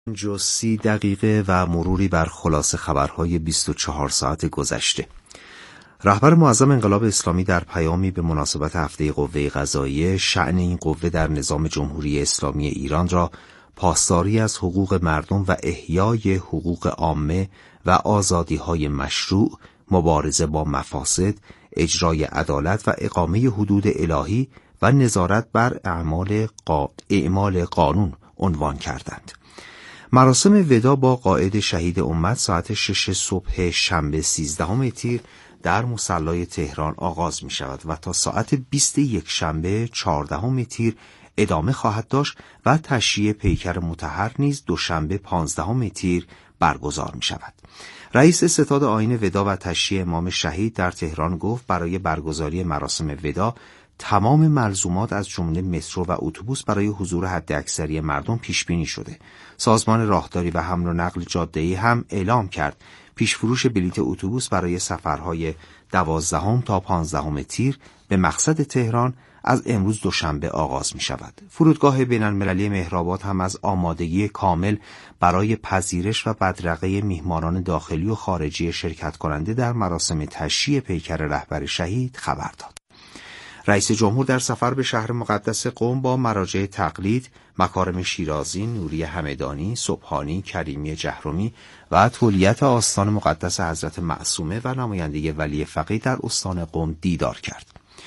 30 دقیقه و مروری بر خلاصه خبرهای 24 ساعت گذشته. رهبر معظم انقلاب اسلامی در پیامی به مناسبت هفته قوه قضاییه شأن این قوه در نظام جمهوری اسلامی ایران را پاسداری از حقوق مردم و احیای حقوق عامه و آزادی‌های مشروع، مبارزه با مفاسد، اجرای عدالت و اقامه حدود الهی و نظارت بر اعمال قانون عنوان کردند. مراسم وداع با قائد شهید امت ساعت 6 صبح شنبه 13 تیر در مصلی تهران آغاز می شود و تا ساعت 21 شنبه 14 تیر ادامه خواهد داشت و تشییع پیکر مطهر نیز دوشنبه 15 تیر برگزار می شود. رئیس ستاد آیین وداع و تشییع امام شهید در تهران گفت برای برگزاری مراسم وداع تمام ملزومات از جمله مترو و اتوبوس برای حضور حداکثری مردم پیش بینی شده. سازمان راهداری و حمل و نقل جاده‌ای هم اعلام کرد پیش‌فروش بلیت اتوبوس برای سفرهای 12 تا 15 تیر به مقصد تهران از امروز دوشنبه آغاز می شود. فرودگاه بین‌المللی مهرآباد هم از آمادگی کامل برای پذیرش و بدرقه میهمانان داخلی و خارجی شرکت کننده در مراسم تشییع پیکر رهبر شهید خبر داد. رئیس جمهور در سفر به شهر مقدس قم با مراجع تقلید، مکارم شیرازی، نوری همدانی، سبحانی، کریمی جهرمی و تولیت آستان مقدس حضرت معصومه و نماینده ولی فقیه در استان قم دیدار کرد.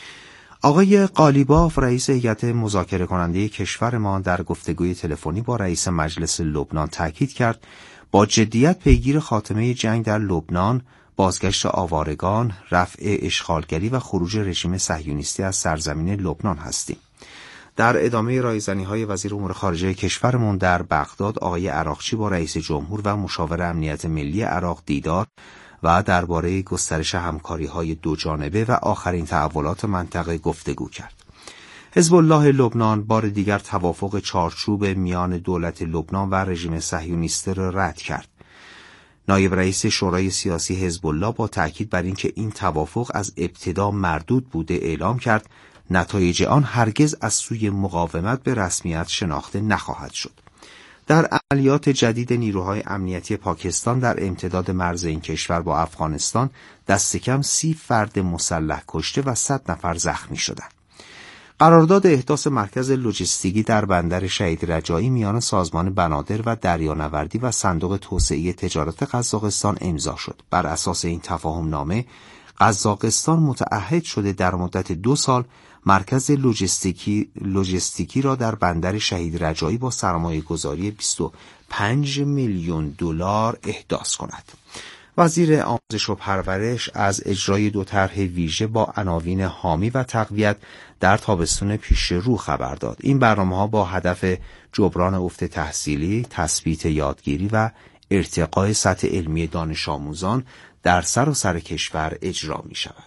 آقای قالیباف رئیس هیئت مذاکره کننده کشورمان در گفتگوی تلفنی با رئیس مجلس لبنان تاکید کرد با جدیت پیگیر خاتمه جنگ در لبنان، بازگشت آوارگان، رفع اشغالگری و خروج رژیم صهیونیستی از سرزمین لبنان هستیم. در ادامه رایزنی‌های وزیر امور خارجه کشورمان در بغداد، آقای عراقچی با رئیس جمهور و مشاور امنیت ملی عراق دیدار و درباره گسترش همکاری‌های دوجانبه و آخرین تحولات منطقه گفتگو کرد. حزب الله لبنان بار دیگر توافق چارچوب میان دولت لبنان و رژیم صهیونیستی را رد کرد. نایب رئیس شورای سیاسی حزب الله با تأکید بر اینکه این توافق از ابتدا مردود بوده اعلام کرد نتایج آن هرگز از سوی مقاومت به رسمیت شناخته نخواهد شد. در عملیات جدید نیروهای امنیتی پاکستان در امتداد مرز این کشور با افغانستان دست کم 30 فرد مسلح کشته و 100 نفر زخمی شدند. قرارداد احداث مرکز لوجستیکی در بندر شهید رجایی میان سازمان بنادر و دریانوردی و صندوق توسعه تجارت قزاقستان امضا شد. بر اساس این تفاهم نامه قزاقستان متعهد شده در مدت 2 سال مرکز لوجستیکی را در بندر شهید رجایی با سرمایه‌گذاری 25 میلیون دلار احداث کند. وزیر آموزش و پرورش از اجرای 2 طرح ویژه با عناوین حامی و تقویت در تابستون پیش رو خبر داد. این برنامه‌ها با هدف جبران افت تحصیلی، تثبیت یادگیری و ارتقای سطح علمی دانش آموزان در سراسر کشور اجرا می شود.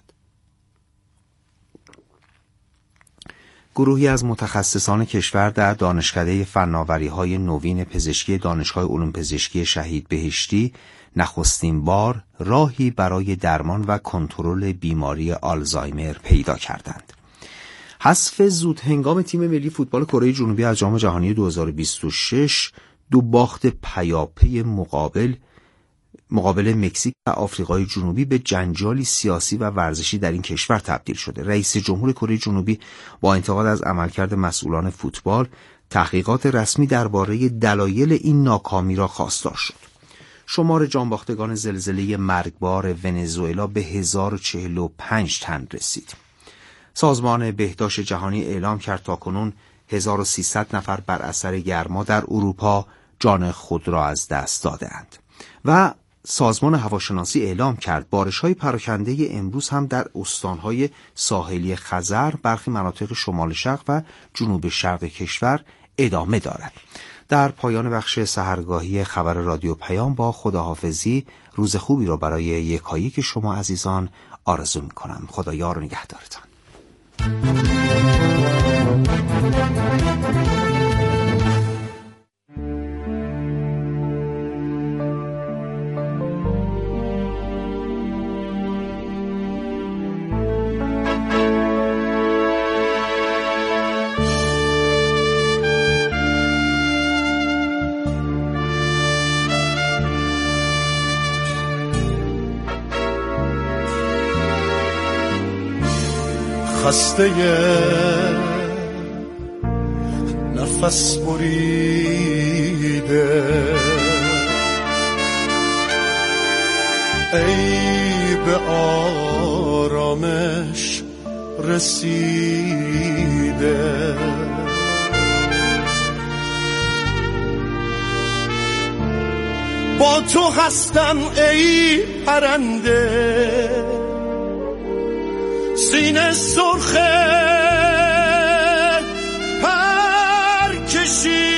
گروهی از متخصصان کشور در دانشکده فناوری‌های نوین پزشکی دانشگاه علوم پزشکی شهید بهشتی نخستین بار راهی برای درمان و کنترل بیماری آلزایمر پیدا کردند. حذف زود هنگام تیم ملی فوتبال کره جنوبی از جام جهانی 2026 2 باخت پیاپی مقابل مکزیک و آفریقای جنوبی به جنجالی سیاسی و ورزشی در این کشور تبدیل شده. رئیس جمهور کره جنوبی با انتقاد از عملکرد مسئولان فوتبال تحقیقات رسمی درباره دلایل این ناکامی را خواستار شد. شمار جانباختگان زلزله مرگبار ونزوئلا به 1045 تن رسید. سازمان بهداشت جهانی اعلام کرد تاکنون 1300 نفر بر اثر گرما در اروپا جان خود را از دست دادند. و سازمان هواشناسی اعلام کرد بارش‌های پراکنده امروز هم در استان‌های ساحلی خزر، برخی مناطق شمال شرق و جنوب شرق کشور ادامه دارد. در پایان بخش سحرگاهی خبر رادیو پیام با خداحافظی، روز خوبی را برای یکایک شما عزیزان آرزو می‌کنم. خدا یار و نگهدارتان. خسته نفس بریده، ای به آرامش رسیده. با تو هستم ای پرنده، سینه سرخه پر کشیده.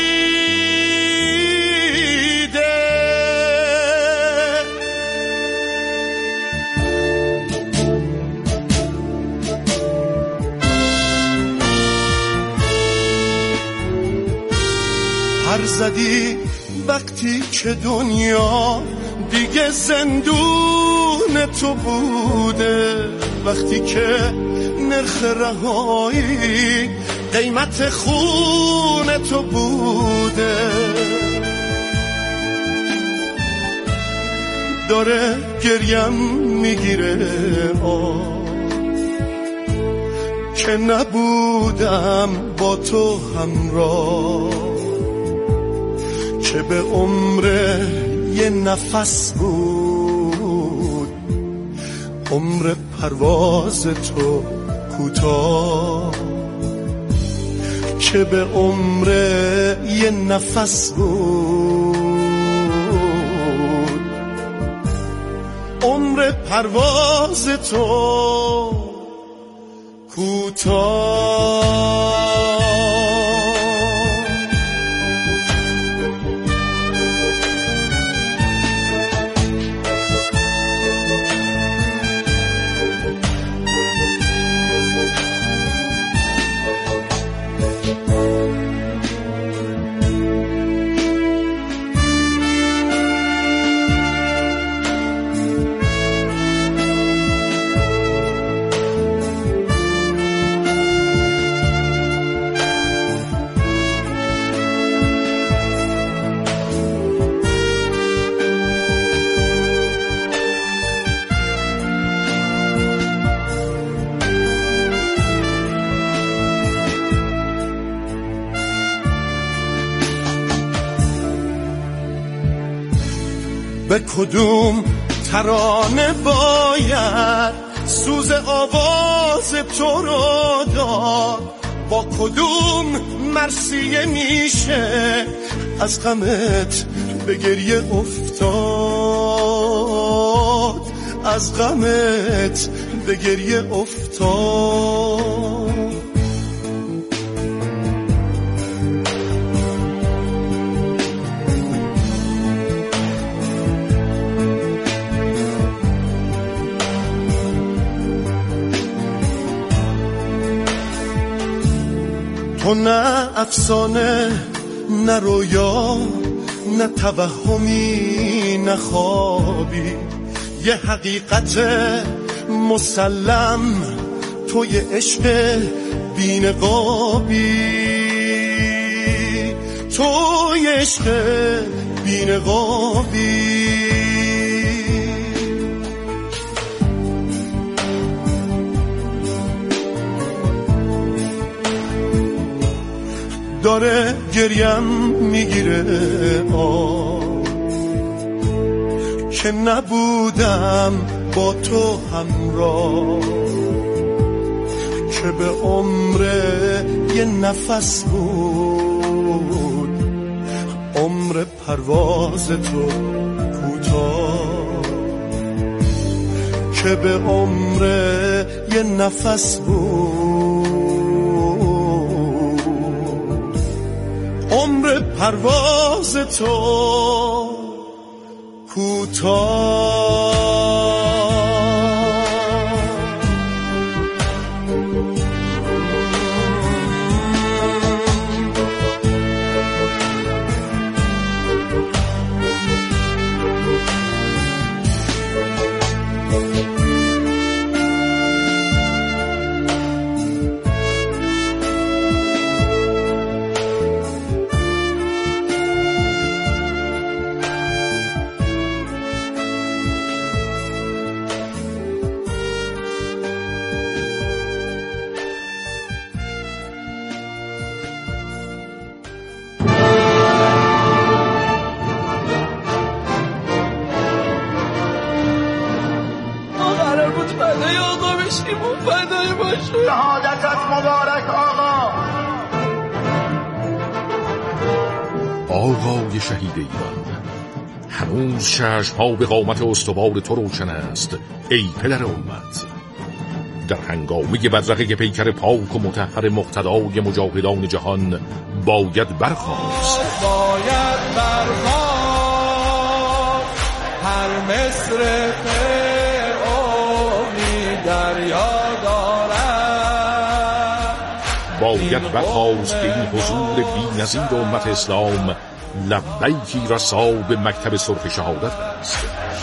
پر زدی وقتی که دنیا دیگه زندون تو بوده، وقتی که نرخ رهایی قیمت خون تو بوده. داره گریم میگیره که نبودم با تو همراه، که به عمر یه نفس بود عمر پرواز تو کوتاه، که به عمر یه نفس بود عمر پرواز تو کوتاه. به کدوم ترانه باید سوز آواز تو رو داد، با کدوم مرثیه میشه از غمت به گریه افتاد، از غمت به گریه افتاد. تو نه افسانه نه رویا نه توهمی نه خوابی، یه حقیقت مسلم تو یه عشق بی‌نقابی، تو یه عشق بی‌نقابی. داره گریم میگیره که نبودم با تو همراه، که به عمر یه نفس بود عمر پرواز تو کوتاه، که به عمر یه نفس بود عمر پرواز تو کوتاه. مبارک آقا. آقای شهید ایران، هنوز چشم‌ها به قامت استوار تو روشن است ای پدر امت. در هنگامه بدرقه پیکر پاک و مطهر مقتدای مجاهدان جهان باید برخاست، هر مصر فرعونی دریا دارد. باید برخاست که این حضور بی‌نظیر امت اسلام لبیکی رسا به مکتب سرخ شهادت است.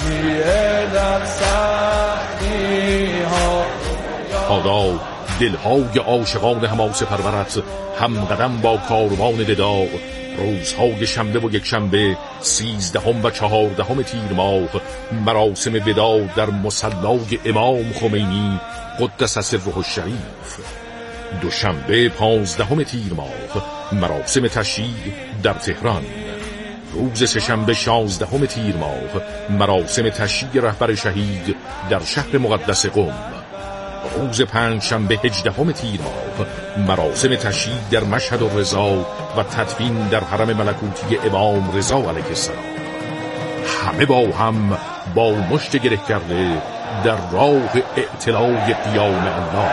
حالا دلهای عاشقان حماسه پرورت هم قدم با کاروان ددا روزهای شنبه و یک شنبه 13 و 14 تیر ماه مراسم وداع در مصلای امام خمینی قدس سره الشریف، دوشنبه 15 تیر ماه مراسم تشییع در تهران، روز سه‌شنبه 16 تیر ماه مراسم تشییع رهبر شهید در شهر مقدس قم، روز پنجشنبه 18 تیر ماه مراسم تشییع در مشهد الرضا و تدفین در حرم ملکوتی امام رضا علیه السلام. همه با هم با مشت گره کرده در راه اعتلای قیام الله.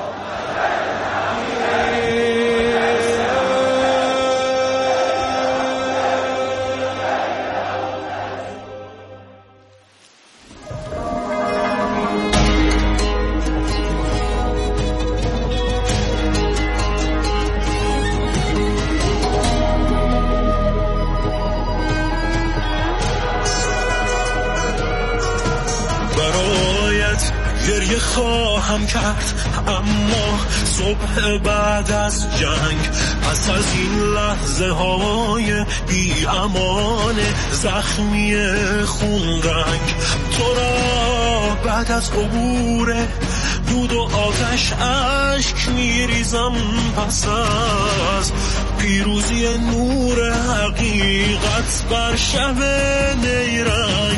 گریه خواهم کرد اما صبح بعد از جنگ، پس از این لحظه های بی امان زخمی خون رنگ، تو را بعد از عبور دود و آتش اشک میریزم پس از پیروزی نور حقیقت بر شب نیرنگ.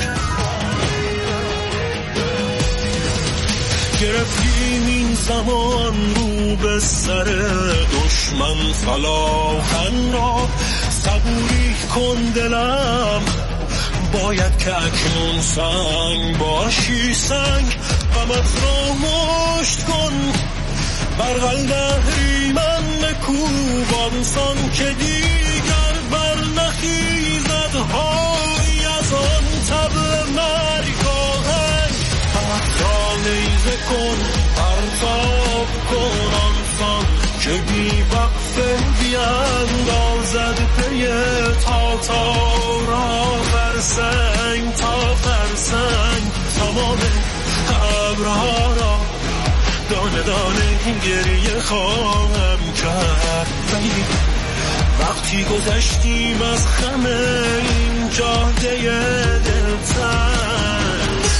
گرفتیم این زمان رو به سر دشمن فلاخن را، صبوری کن دلم باید که اکنون سنگ باشی سنگ، غمت را مشت کن برقل دهری من بکوبان سان که دیگر بر نخیزد های از آن طبع مرگ آهنگ. حتی نیزه کن پرتاب کن آنسان که بی وقفه بیندازد پی تاتارا فرسنگ تا فرسنگ، تمام ابرها را دانه دانه گریه خواهم کرد. ولی وقتی گذشتیم از خم این جاده دلتنگ،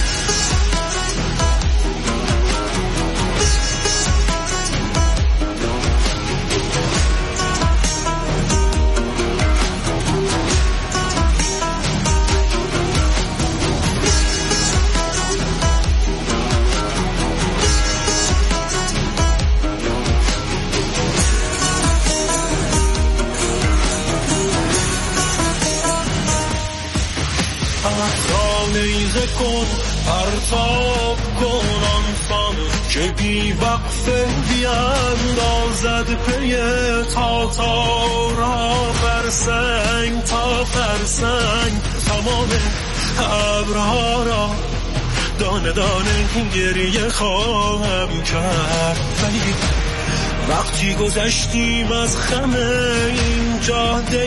نیزه کن پرتاب کن آنسان که بی وقفه بیندازد پی تاتارا فرسنگ تا فرسنگ، تمام ابرها را دانه دانه گریه خواهم کرد. ولی وقتی گذشتیم از خم این جاده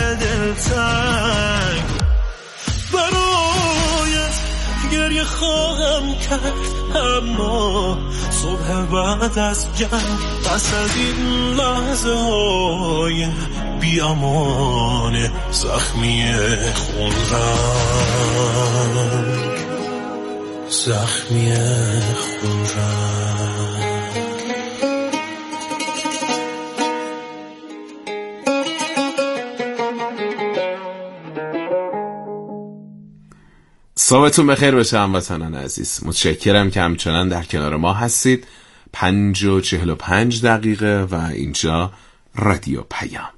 دلتنگ، گریه خواهم کرد اما صبح بعد از جنگ، پس از این لحظه های بی امان زخمی خون رنگ، زخمی خون رنگ. صبحتون بخیر باشه هموطنان عزیز. متشکرم که همچنان در کنار ما هستید. 5:45 و اینجا رادیو پیام.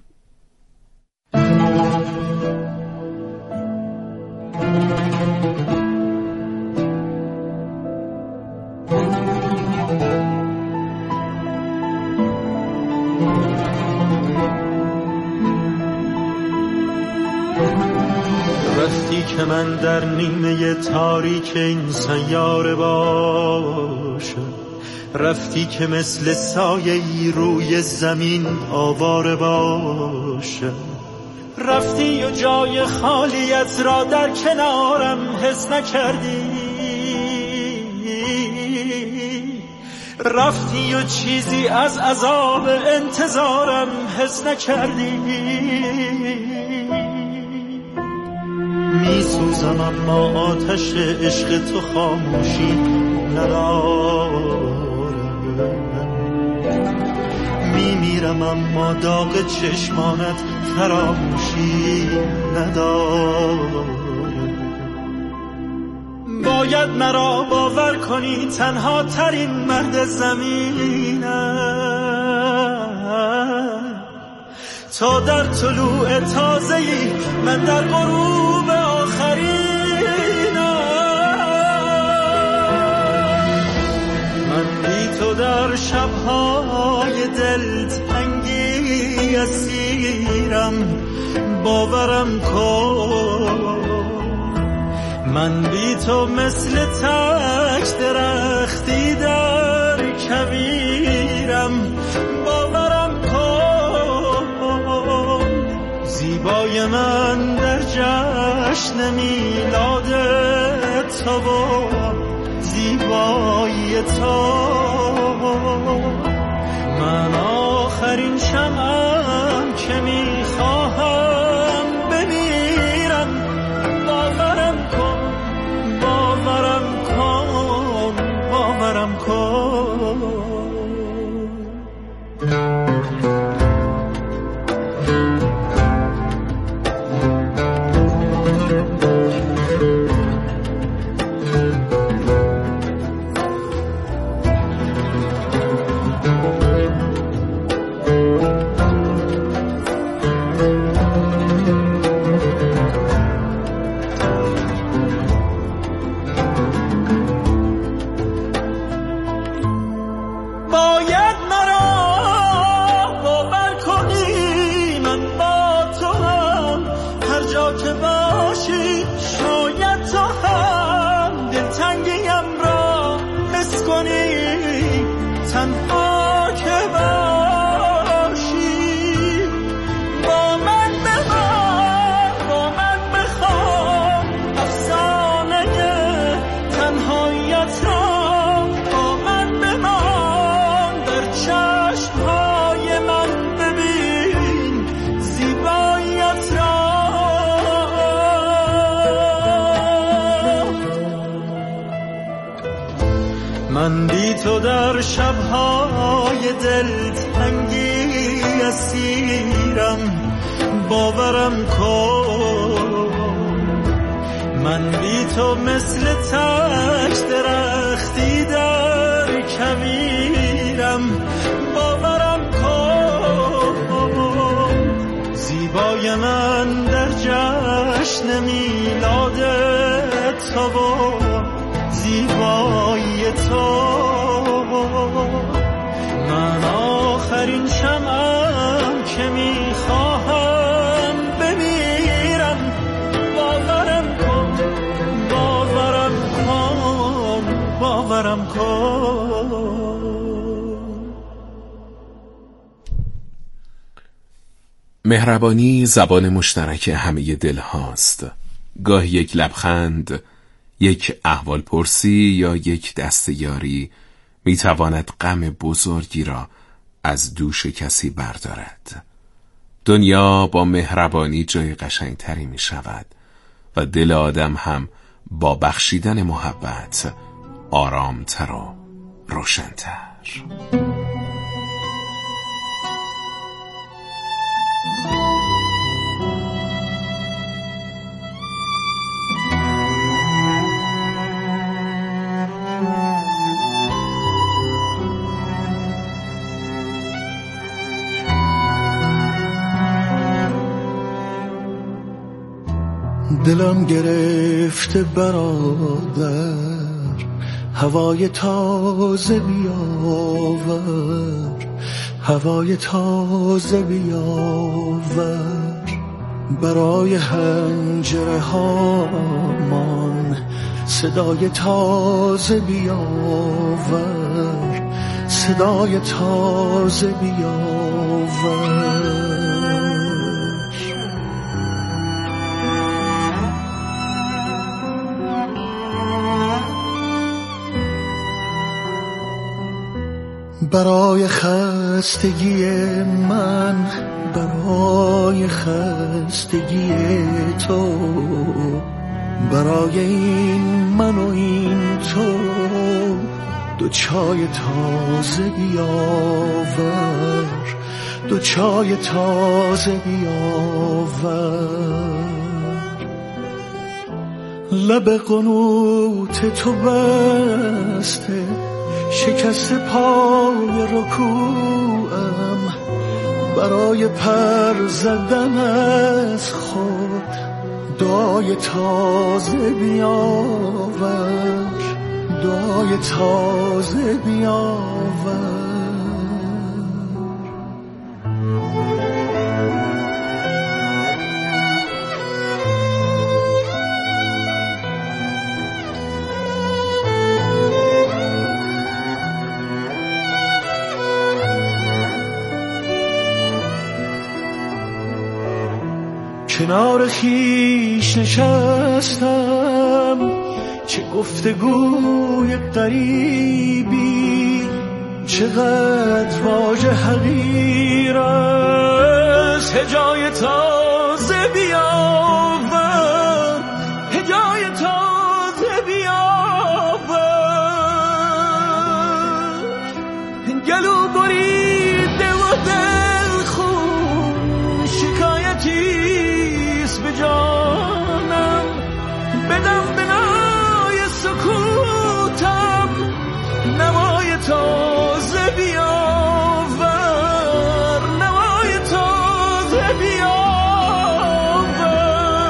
رفتی که من در نیمه تاریک این سیاره باشم، رفتی که مثل سایه‌ای روی زمین آواره باشم، رفتی و جای خالیت را در کنارم حس نکردی، رفتی و چیزی از عذاب انتظارم حس نکردی. میسوزم اما آتش عشق تو خاموشی ندارم، میمیرم اما داغ چشمانت فراموشی ندارم. باید مرا باور کنی تنها ترین مرد زمینم، تا در طلوع تازه‌ای من در غروب آخرینم. من بی تو در شب‌های دلتنگی اسیرم، باورم کن. من بی تو مثل تک درختی در کویرم، باورم کن. زیبای من در جشن میلاد تو و زیبایی تو، من آخرین شمعم که میخواهم بمیرم. باورم کن، باورم کن، باورم کن. من بی تو در شب‌های دلتنگی اسیرم، باورم کن. من بی تو مثل تک درختی در کویرم، باورم کن. زیبای من در جشن میلاد تو و زیبایی تو، من آخرین شمعم که میخواهم بمیرم. باورم کن، باورم کن، باورم کن. مهربانی زبان مشترک همه دل هاست. گاهی یک لبخند، یک احوال پرسی یا یک دست یاری میتواند غم بزرگی را از دوش کسی بردارد. دنیا با مهربانی جای قشنگتری می شود و دل آدم هم با بخشیدن محبت آرامتر و روشن‌تر. دلم گرفته برادر، هوای تازه بیاور، هوای تازه بیاور، برای حنجره هامان صدای تازه بیاور، صدای تازه بیاور. برای خستگی من، برای خستگی تو، برای این من و این تو، دو چای تازه بیاور، دو چای تازه بیاور. لب قنوت تو بسته، شکست پای رکوعم، برای پر زدن از خود دعای تازه بیاور، دعای تازه بیاور. کنار خویش نشستم، چه گفتگوی غریبی، چقدر واژه حقیر است. هجای تازه بیاور، هجای تازه بیاور. گلو بریده و دل خون، شکایتی به جانم، بدم بنای سکوتم، نوای تازه بیاور، نوای تازه بیاور.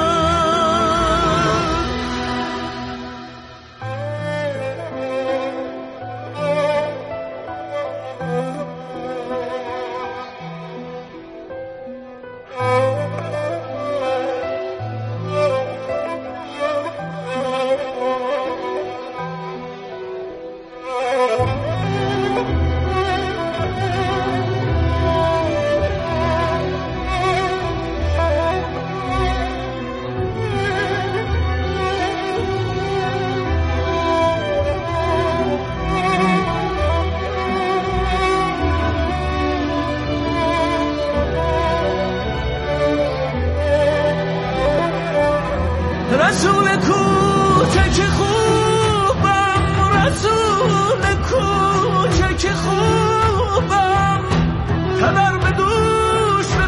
رسول کوچک خوبم، رسول کوچک خوبم، تبر به دوش به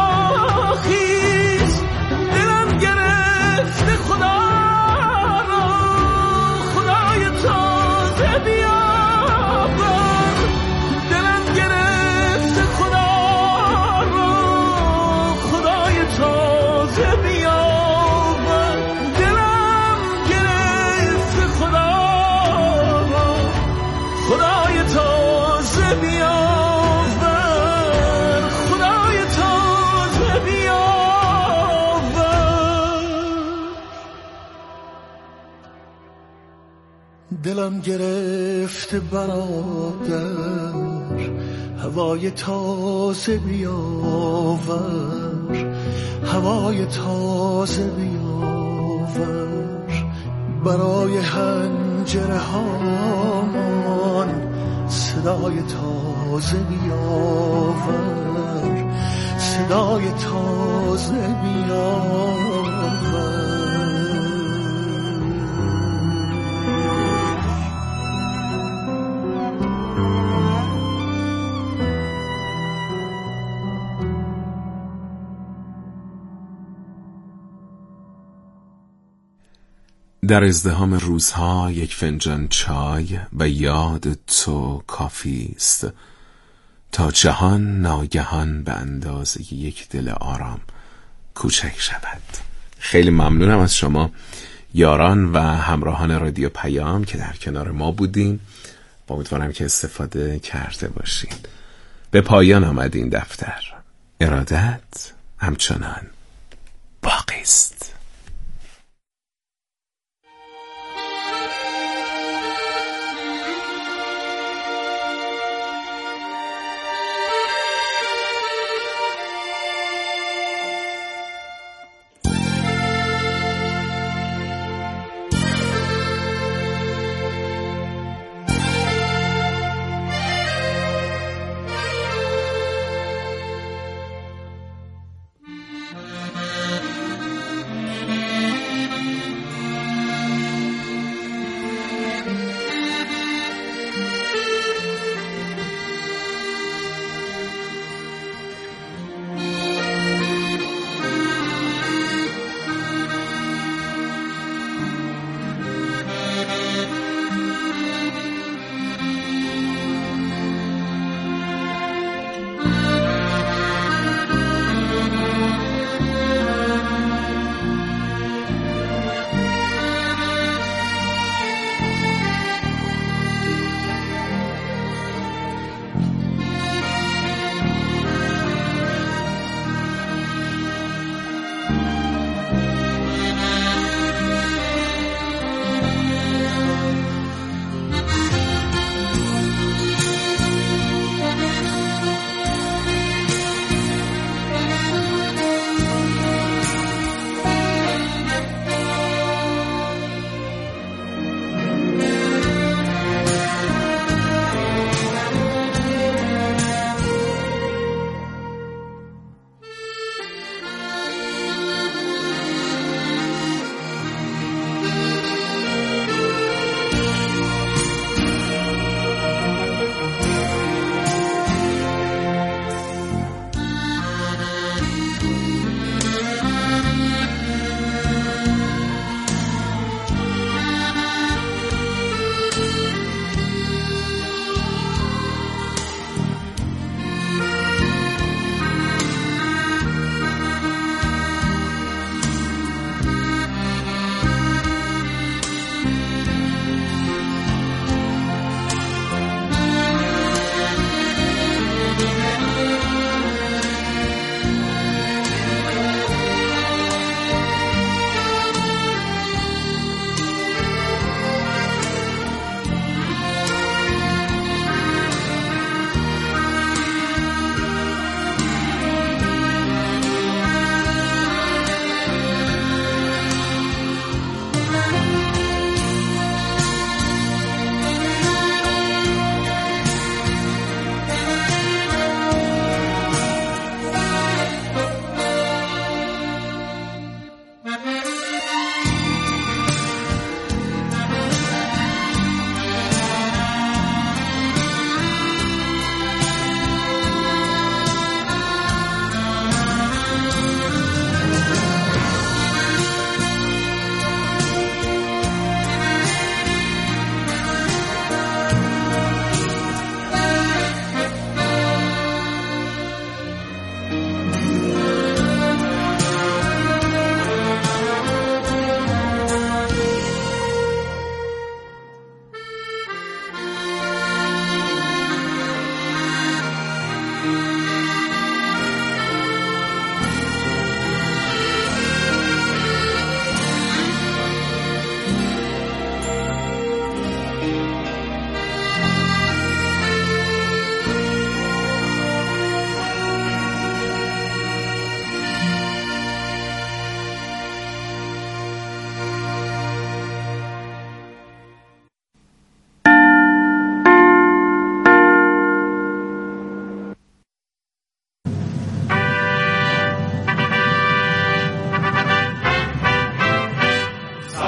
پاخیز، دلم گرفته خدا را، خدای تازه بیاور، دلم گرفته خدا را، خدای تازه بیاور. دلم گرفته برادر، هوای تازه بیاور، هوای تازه بیاور، برای حنجره هامان صدای تازه بیاور، صدای تازه بیاور. در ازدحام روزها یک فنجان چای و یاد تو کافی است تا جهان ناگهان به اندازه یک دل آرام کوچک شود. خیلی ممنونم از شما یاران و همراهان رادیو پیام که در کنار ما بودین. امیدوارم که استفاده کرده باشین. به پایان آمد این دفتر. ارادت همچنان باقی است.